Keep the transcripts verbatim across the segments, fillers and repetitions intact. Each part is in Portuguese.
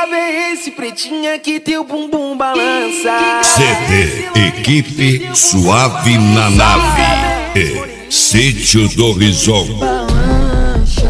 grave é esse, pretinha, que teu bumbum balança? C D Equipe Suave na Nave e Sítio do Rison. Balança,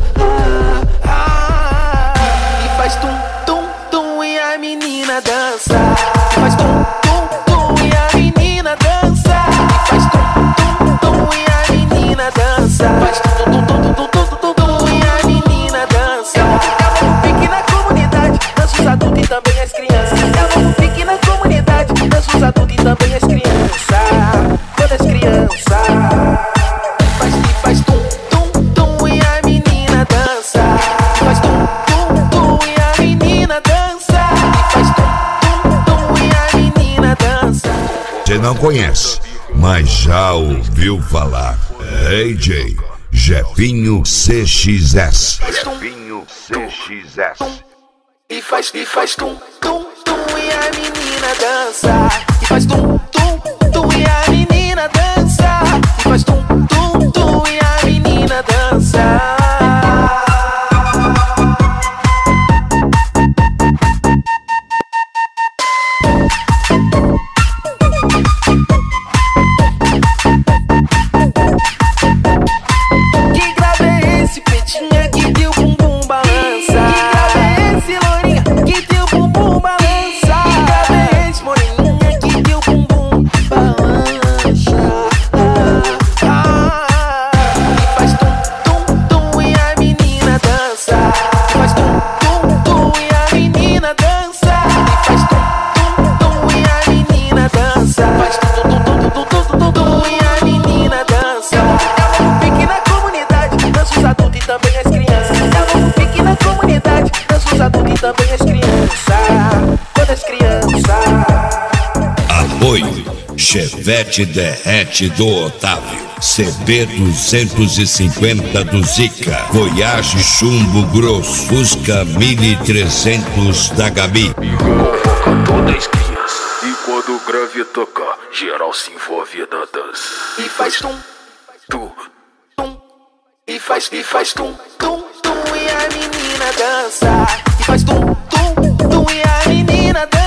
e faz tum, tum, tum e a menina dança. E faz tum, tum, tum e a menina dança. E faz tum, tum, tum e a menina dança. Faz tum, tum, tum, tum, tum, tum, tum e a menina dança. Fique na comunidade, dança os adultos e também as crianças. Fique na comunidade, dança os adultos e também as crianças. Todas as crianças. Faz, faz tum, tum, tum e a menina dança. Faz tum, tum, tum e a menina dança. Faz tum, tum, tum e a menina dança. Você não conhece, mas já ouviu falar. A J Jefinho C X S. Jefinho C X S. E faz, e faz tum, tum, tum e a menina dança. E faz tum, tum, tum e a menina dança. E faz tum, tum, tum e a menina dança. Que grave é esse, pretinha, que teu bumbum balança? Que grave é esse, lourinha, que teu bumbum balança? Que grave é esse, moreninha, que teu bumbum balança? Ah, ah, e faz tum, tum, tum e a menina dança. E faz tum, tum, tum e a menina dança. E faz tum, tum, tum e a menina dança. Faz tum, tum, tum, tum, tum, tum, tum e a menina dança. Fique na comunidade, dança os adultos e também as crianças. Fique na comunidade, dança os adultos e também as crianças. Todas as crianças. Apoio Chevette Derrete do Otávio, C B duzentos e cinquenta do Zica, Voyage Chumbo Grosso, Fusca Mini trezentos da Gabi. Convoca todas as crianças. E quando o grave tocar, geral se envolve na dança. E faz tum, Tu, tum. E faz, e faz tum, tum, tum e a menina dança. E faz tum, tum, tum e a menina dança.